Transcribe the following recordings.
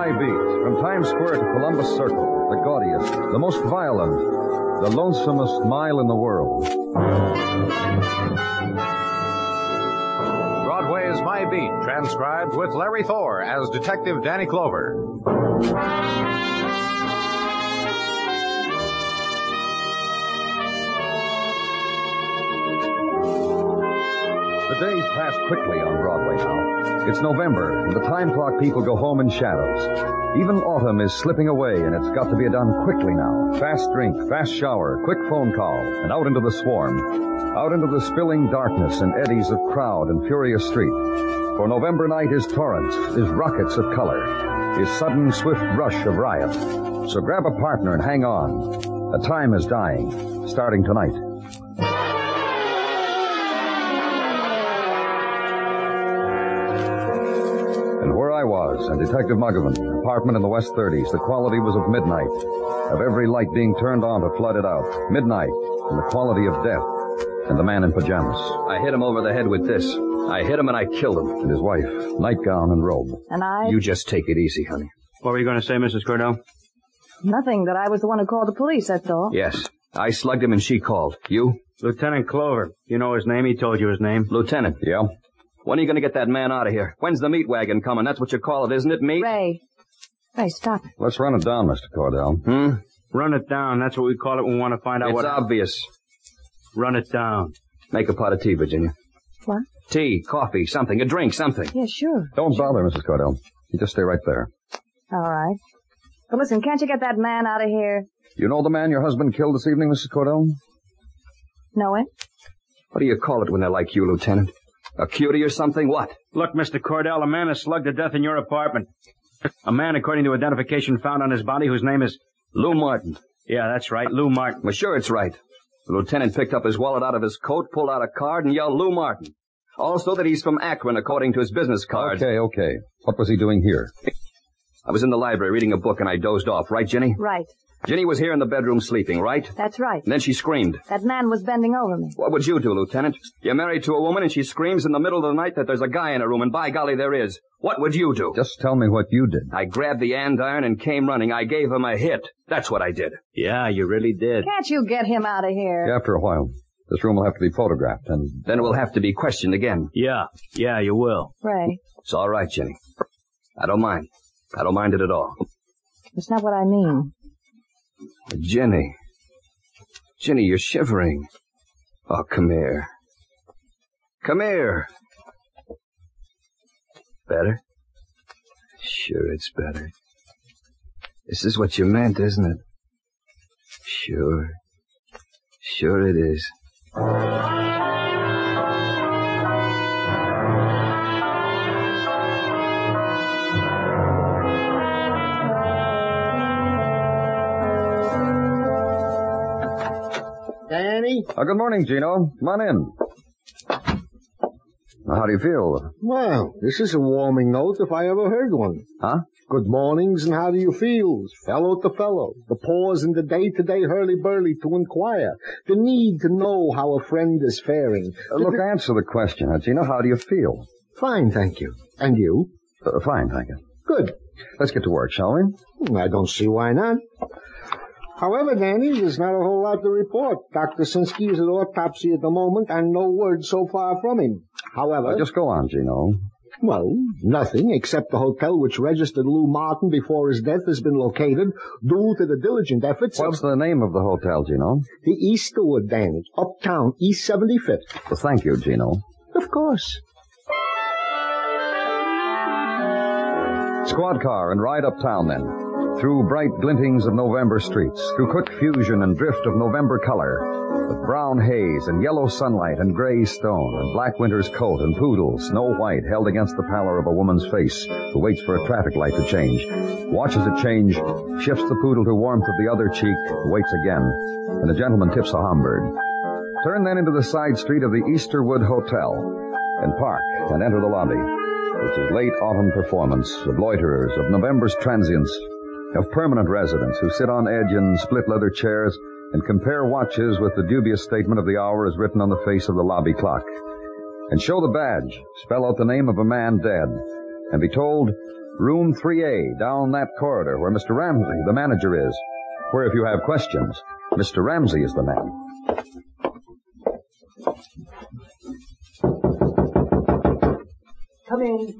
my beat. From Times Square to Columbus Circle, the gaudiest, the most violent, the lonesomest mile in the world. Broadway's My Beat, transcribed with Larry Thor as Detective Danny Clover. The days pass quickly on Broadway now. It's November, and the time clock people go home in shadows. Even autumn is slipping away, and it's got to be done quickly now. Fast drink, fast shower, quick phone call, and out into the swarm. Out into the spilling darkness and eddies of crowd and furious street. For November night is torrents, is rockets of color, is sudden swift rush of riot. So grab a partner and hang on. A time is dying, starting tonight. And Detective Muggavan, apartment in the West 30s. The quality was of midnight, of every light being turned on to flood it out. Midnight, and the quality of death, and the man in pajamas. I hit him over the head with this. I hit him and I killed him. And his wife, nightgown and robe. And I... You just take it easy, honey. What were you going to say, Mrs. Cordell? Nothing, that I was the one who called the police, that's all. Yes. I slugged him and she called. You? Lieutenant Clover. You know his name? He told you his name. Lieutenant. Yeah? When are you going to get that man out of here? When's the meat wagon coming? That's what you call it, isn't it, meat? Ray, stop it. Let's run it down, Mr. Cordell. Run it down. That's what we call it when we want to find out It's obvious. Run it down. Make a pot of tea, Virginia. What? Tea, coffee, something, a drink, something. Yeah, sure. Don't bother, Mrs. Cordell. You just stay right there. All right. But listen, can't you get that man out of here? You know the man your husband killed this evening, Mrs. Cordell? Know it? What do you call it when they're like you, Lieutenant? A cutie or something? What? Look, Mr. Cordell, a man is slugged to death in your apartment. A man, according to identification found on his body, whose name is... Lou Martin. Yeah, that's right, Lou Martin. Well, sure it's right. The lieutenant picked up his wallet out of his coat, pulled out a card, and yelled Lou Martin. Also that he's from Akron, according to his business card. Okay. What was he doing here? I was in the library reading a book and I dozed off. Right, Ginny? Right. Ginny was here in the bedroom sleeping, right? That's right. And then she screamed. That man was bending over me. What would you do, Lieutenant? You're married to a woman and she screams in the middle of the night that there's a guy in her room, and by golly, there is. What would you do? Just tell me what you did. I grabbed the andiron and came running. I gave him a hit. That's what I did. Yeah, you really did. Can't you get him out of here? After a while. This room will have to be photographed, and... Then it will have to be questioned again. Yeah, you will. Ray. It's all right, Ginny. I don't mind. I don't mind it at all. It's not what I mean. Ginny, you're shivering. Oh, come here. Come here. Better? Sure, it's better. This is what you meant, isn't it? Sure. Sure it is. Danny? Good morning, Gino. Come on in. How do you feel? Well, this is a warming note if I ever heard one. Huh? Good mornings and how do you feel? Fellow to fellow. The pause in the day-to-day hurly-burly to inquire. The need to know how a friend is faring. Look, answer the question, Gino. How do you feel? Fine, thank you. And you? Fine, thank you. Good. Let's get to work, shall we? I don't see why not. However, Danny, there's not a whole lot to report. Dr. Sinsky is at autopsy at the moment, and no word so far from him. However... Just go on, Gino. Well, nothing, except the hotel which registered Lou Martin before his death has been located due to the diligent efforts What's the name of the hotel, Gino? The Easterwood, Danny. Uptown, East 75th. Well, thank you, Gino. Of course. Squad car and ride uptown, then. Through bright glintings of November streets, through quick fusion and drift of November color, with brown haze and yellow sunlight and gray stone and black winter's coat and poodle, snow white, held against the pallor of a woman's face who waits for a traffic light to change, watches it change, shifts the poodle to warmth of the other cheek, waits again, and the gentleman tips a Homburg. Turn then into the side street of the Easterwood Hotel and park and enter the lobby, which is late autumn performance of loiterers, of November's transients, of permanent residents who sit on edge in split leather chairs and compare watches with the dubious statement of the hour as written on the face of the lobby clock, and show the badge, spell out the name of a man dead, and be told Room 3A, down that corridor where Mr. Ramsey, the manager, is. Where if you have questions, Mr. Ramsey is the man. Come in.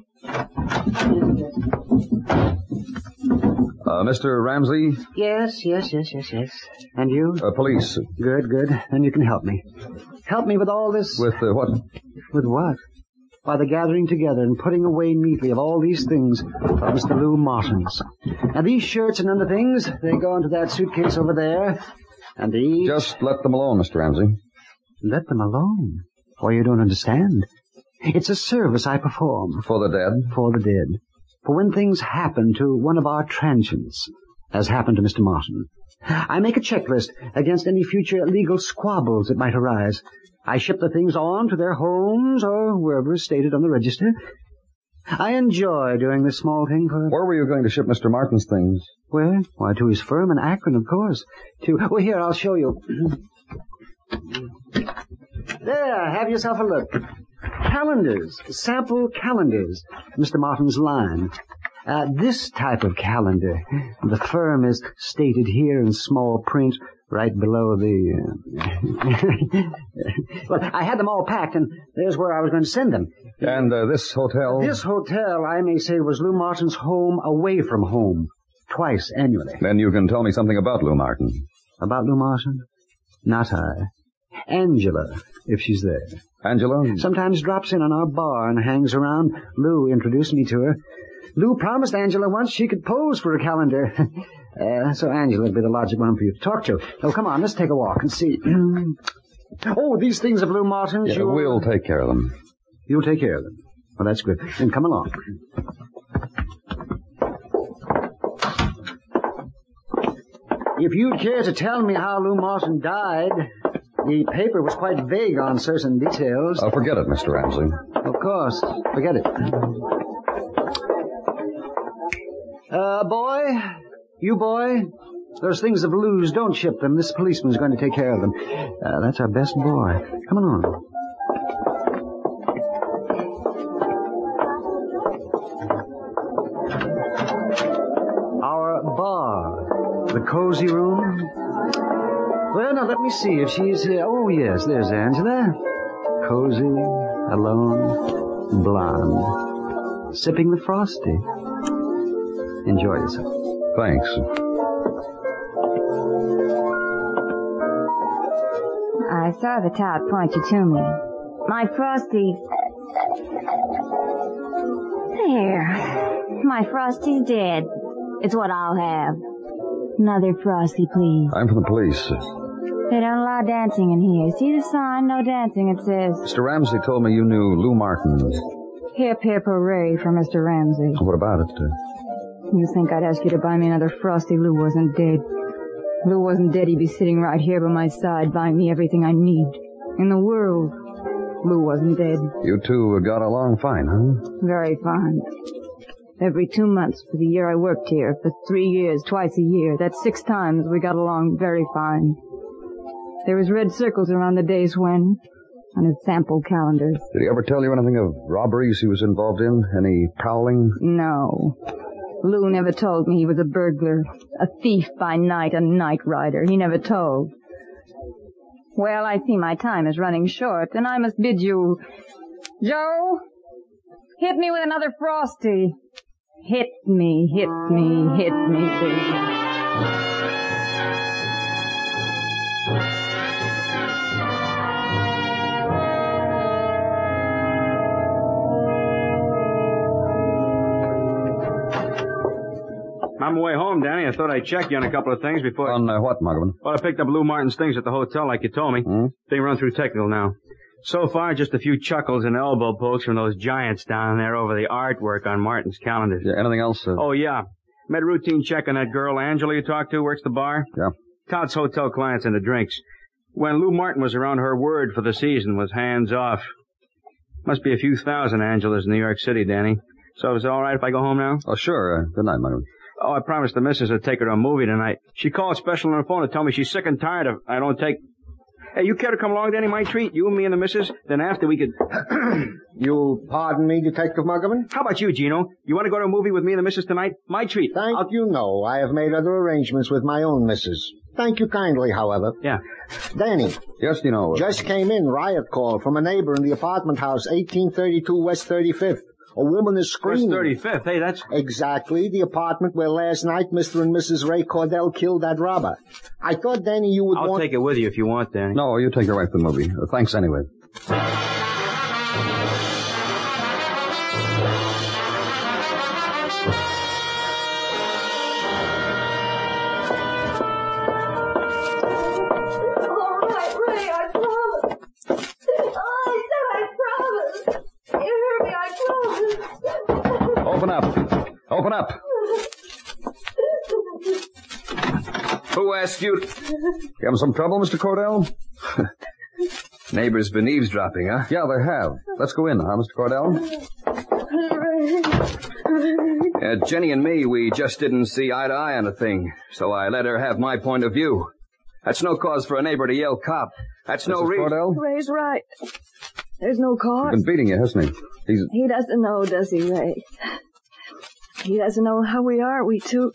Mr. Ramsey? Yes. And you? Police. Good. Then you can help me. Help me with all this... With what? With what? By the gathering together and putting away neatly of all these things of Mr. Lou Martin's. Now, these shirts and other things, they go into that suitcase over there. And these... Just let them alone, Mr. Ramsey. Let them alone? Why, you don't understand. It's a service I perform. For the dead? For the dead. For when things happen to one of our transients, as happened to Mr. Martin. I make a checklist against any future legal squabbles that might arise. I ship the things on to their homes or wherever is stated on the register. I enjoy doing this small thing for... Where were you going to ship Mr. Martin's things? Where? Why, to his firm in Akron, of course. Well, here, I'll show you. There, have yourself a look. Calendars, sample calendars, Mr. Martin's line. This type of calendar, the firm is stated here in small print right below the... Well, I had them all packed, and there's where I was going to send them. And this hotel? This hotel, I may say, was Lou Martin's home away from home, twice annually. Then you can tell me something about Lou Martin. About Lou Martin? Not I. Angela, if she's there. Angela? Sometimes drops in on our bar and hangs around. Lou introduced me to her. Lou promised Angela once she could pose for a calendar. So Angela would be the logic one for you to talk to. Oh, come on, let's take a walk and see. Oh, these things of Lou Martin's. Yeah, we'll take care of them. You'll take care of them. Well, that's good. Then come along. If you'd care to tell me how Lou Martin died... The paper was quite vague on certain details. Forget it, Mr. Ramsey. Of course. Forget it. Boy? You boy? Those things of Lou's, don't ship them. This policeman's going to take care of them. That's our best boy. Come on. Our bar. The cozy room. Well, now, let me see if she's here. Oh, yes, there's Angela. Cozy, alone, blonde. Sipping the frosty. Enjoy yourself. Thanks. I saw the tout point you to me. My frosty... There. My frosty's dead. It's what I'll have. Another frosty, please. I'm from the police. They don't allow dancing in here. See the sign? No dancing, it says. Mr. Ramsey told me you knew Lou Martin. Hip, hip, hooray for Mr. Ramsey. What about it? You think I'd ask you to buy me another frosty? Lou wasn't dead. Lou wasn't dead, he'd be sitting right here by my side, buying me everything I need. In the world. Lou wasn't dead. You two got along fine, huh? Very fine. Every 2 months for the year I worked here. For 3 years, twice a year. That's 6 times we got along very fine. There was red circles around the days when, on his sample calendars. Did he ever tell you anything of robberies he was involved in? Any prowling? No. Lou never told me he was a burglar, a thief by night, a night rider. He never told. Well, I see my time is running short, and I must bid you... Joe, hit me with another frosty. Hit me, baby. On my way home, Danny, I thought I'd check you on a couple of things before... On what, Muggavan? Well, I picked up Lou Martin's things at the hotel like you told me. Being run through technical now. So far, just a few chuckles and elbow pokes from those giants down there over the artwork on Martin's calendars. Yeah, anything else? Oh, yeah. Made a routine check on that girl Angela you talked to, works the bar. Yeah. Todd's hotel clients and the drinks. When Lou Martin was around, her word for the season was hands off. Must be a few thousand Angelas in New York City, Danny. So is it all right if I go home now? Oh, sure. Good night, Muggavan. Oh, I promised the missus I'd take her to a movie tonight. She called special on the phone to tell me she's sick and tired of... I don't take... Hey, you care to come along, Danny? My treat. You and me and the missus. Then after we could... You pardon me, Detective Muggerman? How about you, Gino? You want to go to a movie with me and the missus tonight? My treat. Thank you, no. I have made other arrangements with my own missus. Thank you kindly, however. Yeah. Danny. Yes, Dino. Just came in, riot call from a neighbor in the apartment house, 1832 West 35th. A woman is screaming. West 35th. Hey, that's... Exactly, the apartment where last night Mr. and Mrs. Ray Cordell killed that robber. I thought, Danny, you would I'll take it with you if you want, Danny. No, you take your wife to the movie. Thanks anyway. Open up. Who asked you? You having some trouble, Mr. Cordell? Neighbors been eavesdropping, huh? Yeah, they have. Let's go in, huh, Mr. Cordell? Jenny and me, we just didn't see eye to eye on a thing, so I let her have my point of view. That's no cause for a neighbor to yell cop. That's no reason. Cordell? Ray's right. There's no cause. He's been beating you, hasn't he? He doesn't know, does he, Ray? He doesn't know how we are, we two.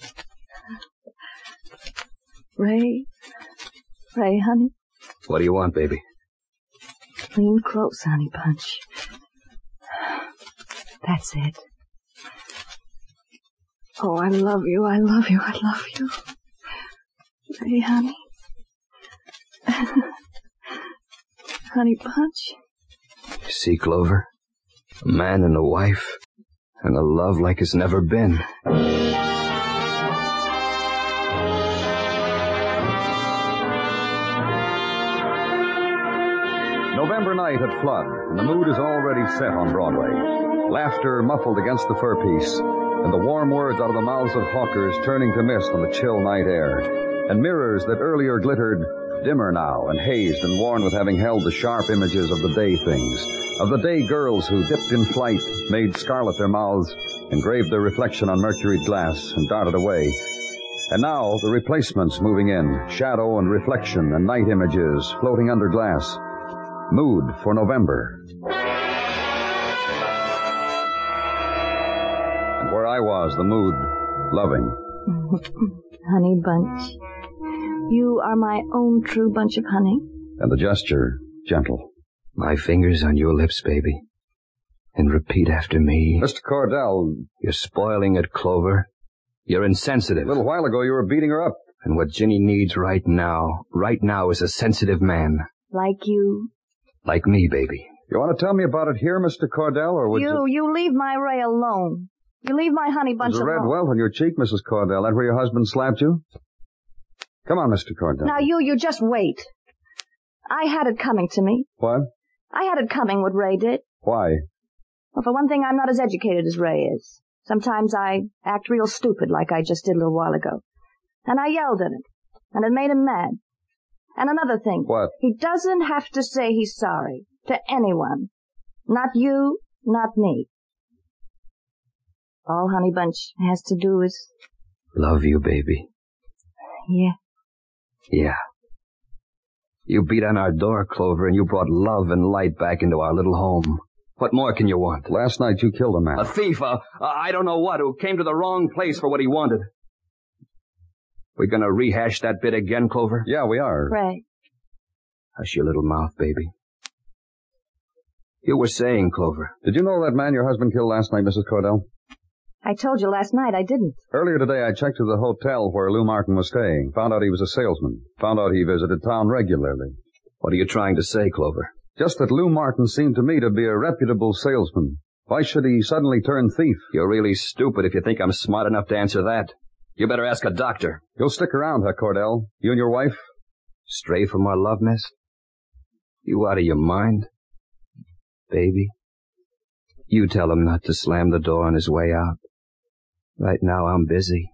Ray, honey. What do you want, baby? Lean close, honey bunch. That's it. Oh, I love you, I love you, I love you. Ray, honey. Honey bunch. You see, Clover? A man and a wife, and a love like it's never been. November night at flood, and the mood is already set on Broadway. Laughter muffled against the fur piece, and the warm words out of the mouths of hawkers turning to mist on the chill night air, and mirrors that earlier glittered dimmer now and hazed and worn with having held the sharp images of the day things, of the day girls who dipped in flight, made scarlet their mouths, engraved their reflection on mercuried glass, and darted away. And now the replacements moving in, shadow and reflection and night images floating under glass. Mood for November. And where I was, the mood, loving. Honey bunch. You are my own true bunch of honey. And the gesture, gentle. My fingers on your lips, baby. And repeat after me. Mr. Cordell. You're spoiling it, Clover. You're insensitive. A little while ago you were beating her up. And what Ginny needs right now is a sensitive man. Like you. Like me, baby. You want to tell me about it here, Mr. Cordell, or would you... You leave my Ray alone. You leave my honey bunch alone. There's a red welt on your cheek, Mrs. Cordell. That where your husband slapped you? Come on, Mr. Cordell. Now, you just wait. I had it coming to me. What? I had it coming what Ray did. Why? Well, for one thing, I'm not as educated as Ray is. Sometimes I act real stupid like I just did a little while ago. And I yelled at him. And it made him mad. And another thing. What? He doesn't have to say he's sorry. To anyone. Not you, not me. All Honey Bunch has to do is... Love you, baby. Yeah. Yeah. You beat on our door, Clover, and you brought love and light back into our little home. What more can you want? Last night you killed a man. A thief, I don't know what, who came to the wrong place for what he wanted. We gonna rehash that bit again, Clover? Yeah, we are. Ray. Hush your little mouth, baby. You were saying, Clover. Did you know that man your husband killed last night, Mrs. Cordell? I told you last night I didn't. Earlier today I checked to the hotel where Lou Martin was staying. Found out he was a salesman. Found out he visited town regularly. What are you trying to say, Clover? Just that Lou Martin seemed to me to be a reputable salesman. Why should he suddenly turn thief? You're really stupid if you think I'm smart enough to answer that. You better ask a doctor. You'll stick around, huh, Cordell? You and your wife? Stray from our love nest? You out of your mind? Baby? You tell him not to slam the door on his way out. Right now I'm busy.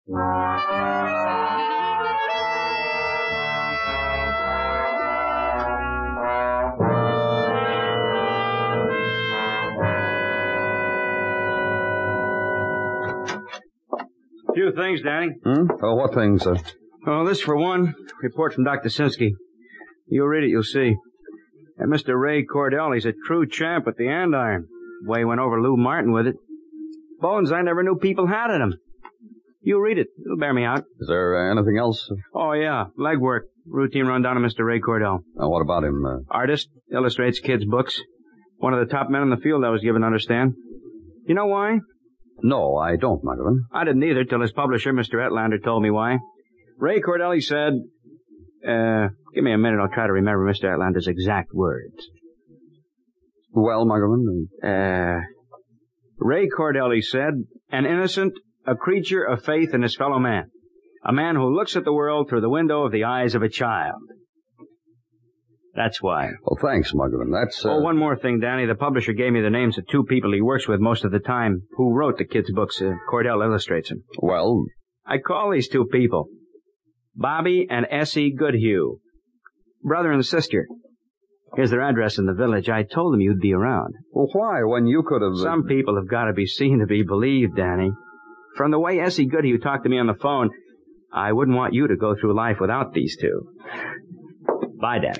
Few things, Danny. Oh, what things, sir? Oh, this for one. Report from Dr. Sinsky. You read it, you'll see. And Mr. Ray Cordell, he's a true champ with the andiron. Way he went over Lou Martin with it. Bones I never knew people had in him. You read it. It'll bear me out. Is there anything else? Oh, yeah. Legwork. Routine rundown of Mr. Ray Cordell. What about him? Artist. Illustrates kids' books. One of the top men in the field, I was given to understand. You know why? No, I don't, Muggavan. I didn't either till his publisher, Mr. Etlander, told me why. Ray Cordell, he said... give me a minute. I'll try to remember Mr. Etlander's exact words. Well, Muggavan? Ray Cordell, he said, an innocent, a creature of faith in his fellow man. A man who looks at the world through the window of the eyes of a child. That's why. Well, thanks, Muggavan. That's, Oh, one more thing, Danny. The publisher gave me the names of two people he works with most of the time who wrote the kids' books. Cordell illustrates them. Well? I call these two people Bobby and Essie Goodhue. Brother and sister. Here's their address in the village. I told them you'd be around. Well, why? When you could have... Some people have got to be seen to be believed, Danny. From the way Essie Goodhue talked to me on the phone, I wouldn't want you to go through life without these two. Bye, Danny.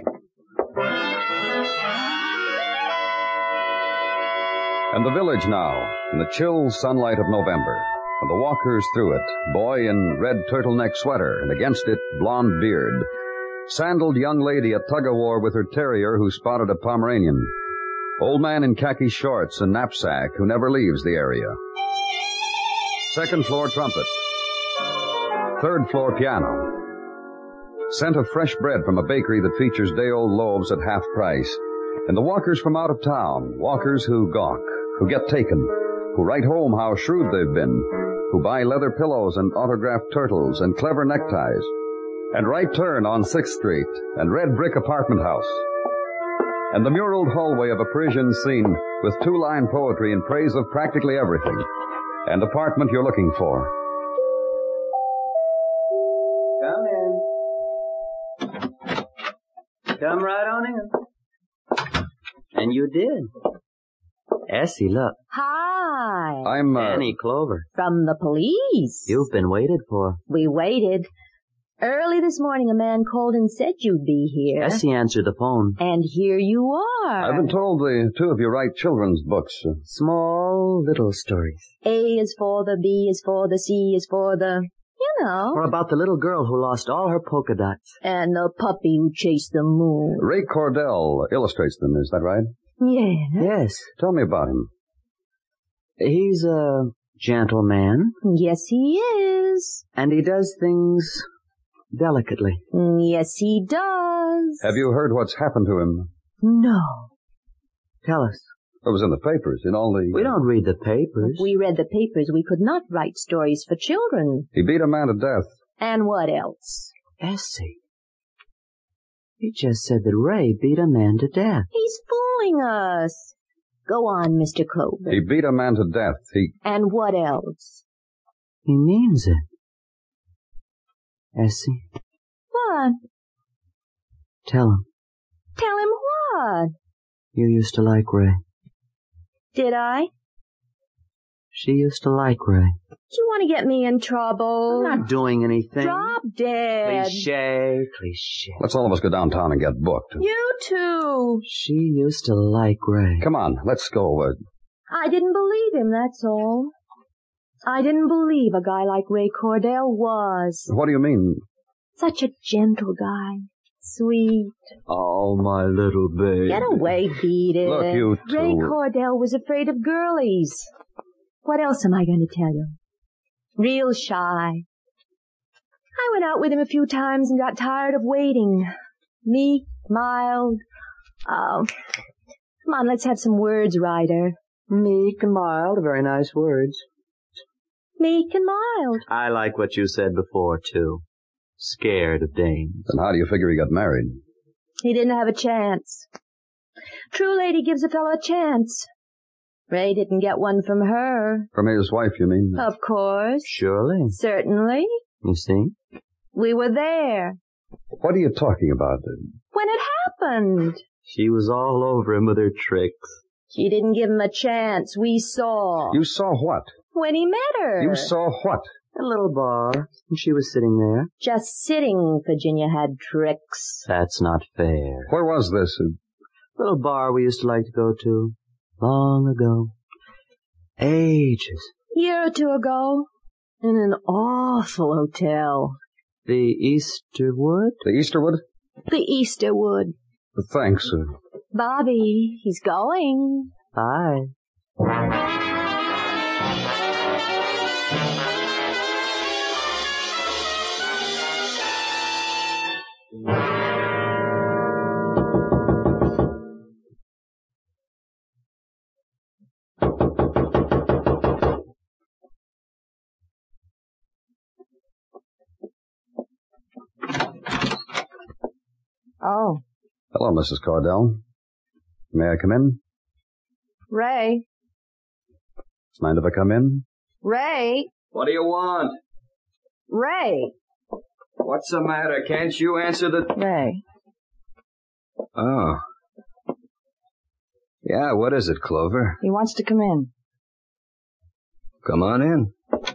And the village now, in the chill sunlight of November, and the walkers through it, boy in red turtleneck sweater, and against it, blonde beard. Sandaled young lady at tug-of-war with her terrier who spotted a Pomeranian. Old man in khaki shorts and knapsack who never leaves the area. Second floor trumpet. Third floor piano. Scent of fresh bread from a bakery that features day-old loaves at half price. And the walkers from out of town, walkers who gawk, who get taken, who write home how shrewd they've been, who buy leather pillows and autographed turtles and clever neckties, and right turn on 6th Street and red brick apartment house, and the muraled hallway of a Parisian scene with two-line poetry in praise of practically everything, and apartment you're looking for. Come in. Come right on in. And you did. Essie, look. Hi. I'm, Danny Clover. From the police. You've been waited for. We waited. Early this morning, a man called and said you'd be here. Essie answered the phone. And here you are. I've been told the two of you write children's books. Small little stories. A is for the, B is for the, C is for the, you know. Or about the little girl who lost all her polka dots. And the puppy who chased the moon. Ray Cordell illustrates them, is that right? Yeah. Yes. Tell me about him. He's a gentleman. Yes, he is. And he does things delicately. Yes, he does. Have you heard what's happened to him? No. Tell us. It was in the papers, in all the... We don't read the papers. If we read the papers, we could not write stories for children. He beat a man to death. And what else? Essie. He just said that Ray beat a man to death. He's fooling us. Go on, Mr. Clover. He beat a man to death. And what else? He means it. Essie. What? Tell him. Tell him what? You used to like Ray. Did I? She used to like Ray. Do you want to get me in trouble? I'm not doing anything. Drop dead. Cliché. Let's all of us go downtown and get booked. You too. She used to like Ray. Come on, let's go. I didn't believe him, that's all. I didn't believe a guy like Ray Cordell was. What do you mean? Such a gentle guy. Sweet. Oh, my little baby. Get away, beat it. Look, you two. Ray Cordell was afraid of girlies. What else am I going to tell you? Real shy. I went out with him a few times and got tired of waiting. Meek, mild. Oh, come on, let's have some words, Ryder. Meek and mild, very nice words. Meek and mild. I like what you said before, too. Scared of dames. Then how do you figure he got married? He didn't have a chance. True lady gives a fellow a chance. Ray didn't get one from her. From his wife, you mean? Of course. Surely. Certainly. You see? We were there. What are you talking about? When it happened. She was all over him with her tricks. She didn't give him a chance. We saw. You saw what? When he met her. You saw what? A little bar, and she was sitting there. Just sitting, Virginia had tricks. That's not fair. Where was this? Little bar we used to like to go to. Long ago. Ages. Year or two ago, in an awful hotel. The Easterwood? The Easterwood? The Easterwood. Thanks. Bobby, he's going. Bye. Oh, Hello, Mrs. Cordell. May I come in? Ray. Mind if I come in? Ray. What do you want? Ray. What's the matter? Can't you answer the... Ray. Oh. Yeah, what is it, Clover? He wants to come in. Come on in.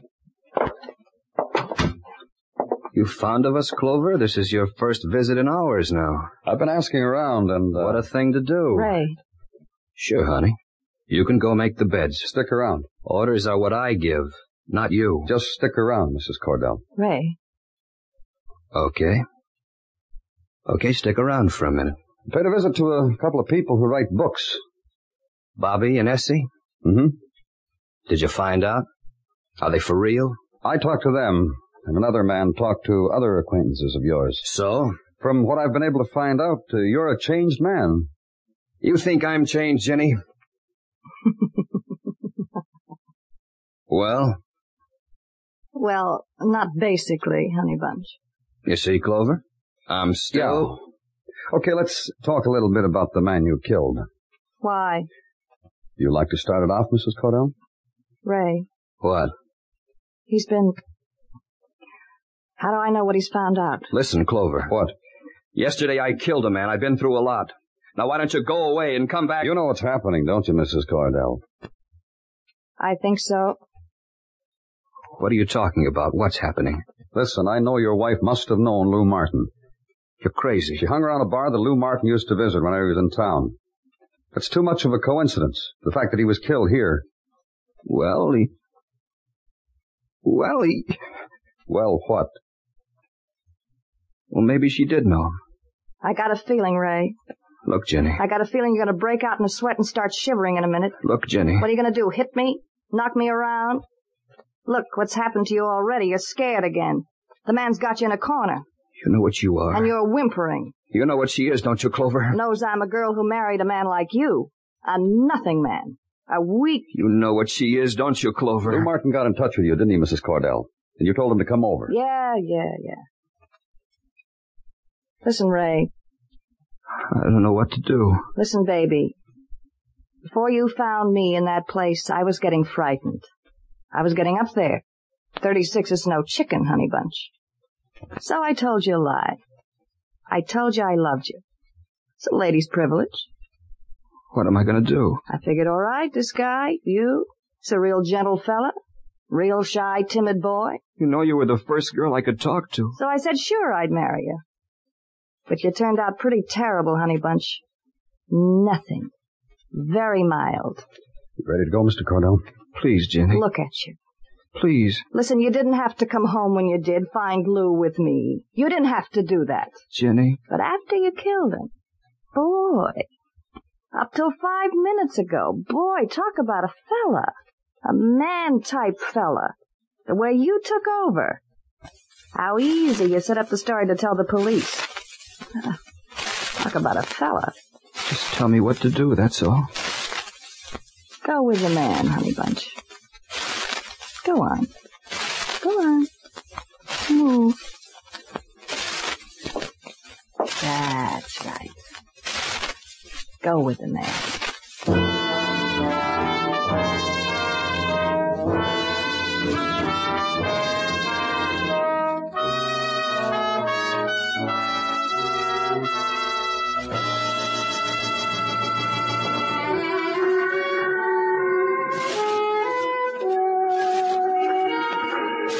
You fond of us, Clover? This is your first visit in hours now. I've been asking around and... What a thing to do. Ray. Sure, honey. You can go make the beds. Stick around. Orders are what I give, not you. Just stick around, Mrs. Cordell. Ray. Okay. Okay, stick around for a minute. Paid a visit to a couple of people who write books. Bobby and Essie? Mm-hmm. Did you find out? Are they for real? I talked to them, and another man talked to other acquaintances of yours. So? From what I've been able to find out, you're a changed man. You think I'm changed, Jenny? Well? Well, not basically, Honey Bunch. You see, Clover? I'm still... Yeah. Okay, let's talk a little bit about the man you killed. Why? You like to start it off, Mrs. Cordell? Ray. What? He's been... How do I know what he's found out? Listen, Clover. What? Yesterday I killed a man. I've been through a lot. Now why don't you go away and come back? You know what's happening, don't you, Mrs. Cordell? I think so. What are you talking about? What's happening? Listen, I know your wife must have known Lou Martin. You're crazy. She hung around a bar that Lou Martin used to visit when I was in town. It's too much of a coincidence, the fact that he was killed here. Well, Well, what? Well, maybe she did know him. I got a feeling, Ray. Look, Jenny. I got a feeling you're going to break out in a sweat and start shivering in a minute. Look, Jenny. What are you going to do, hit me? Knock me around? Look, what's happened to you already. You're scared again. The man's got you in a corner. You know what you are. And you're whimpering. You know what she is, don't you, Clover? Knows I'm a girl who married a man like you. A nothing man. A weak... You know what she is, don't you, Clover? Lou Martin got in touch with you, didn't he, Mrs. Cordell? And you told him to come over. Yeah. Listen, Ray. I don't know what to do. Listen, baby. Before you found me in that place, I was getting frightened. I was getting up there. 36 is no chicken, Honey Bunch. So I told you a lie. I told you I loved you. It's a lady's privilege. What am I going to do? I figured, all right, this guy, he's a real gentle fella. Real shy, timid boy. You know you were the first girl I could talk to. So I said, sure, I'd marry you. But you turned out pretty terrible, Honey Bunch. Nothing. Very mild. You ready to go, Mr. Cordell? Please, Jenny. Look at you. Please. Listen, you didn't have to come home when you did, find Lou with me. You didn't have to do that. Jenny. But after you killed him, boy, up till 5 minutes ago, boy, talk about a fella. A man-type fella. The way you took over. How easy you set up the story to tell the police. Talk about a fella. Just tell me what to do, that's all. Go with the man, Honey Bunch. Go on. Go on. Move. That's right. Go with the man.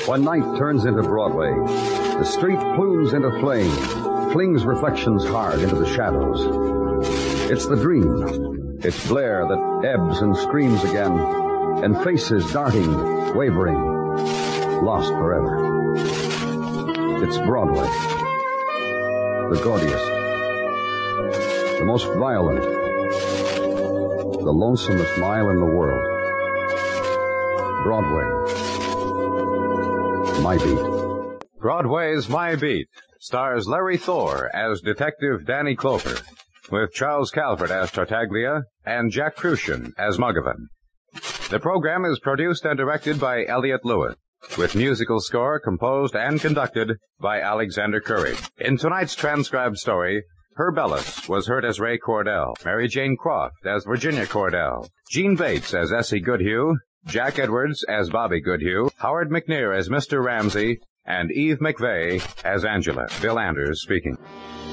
When night turns into Broadway, the street plumes into flame, flings reflections hard into the shadows. It's the dream. It's Blair that ebbs and screams again, and faces darting, wavering, lost forever. It's Broadway. The gaudiest, the most violent, the lonesomest mile in the world. Broadway. My Beat. Broadway's My Beat stars Larry Thor as Detective Danny Clover, with Charles Calvert as Tartaglia and Jack Crucian as Muggavan. The program is produced and directed by Elliott Lewis, with musical score composed and conducted by Alexander Curry. In tonight's transcribed story, Herb Ellis was heard as Ray Cordell, Mary Jane Croft as Virginia Cordell, Gene Bates as Essie Goodhue, Jack Edwards as Bobby Goodhue, Howard McNear as Mr. Ramsey, and Eve McVeigh as Angela. Bill Anders speaking.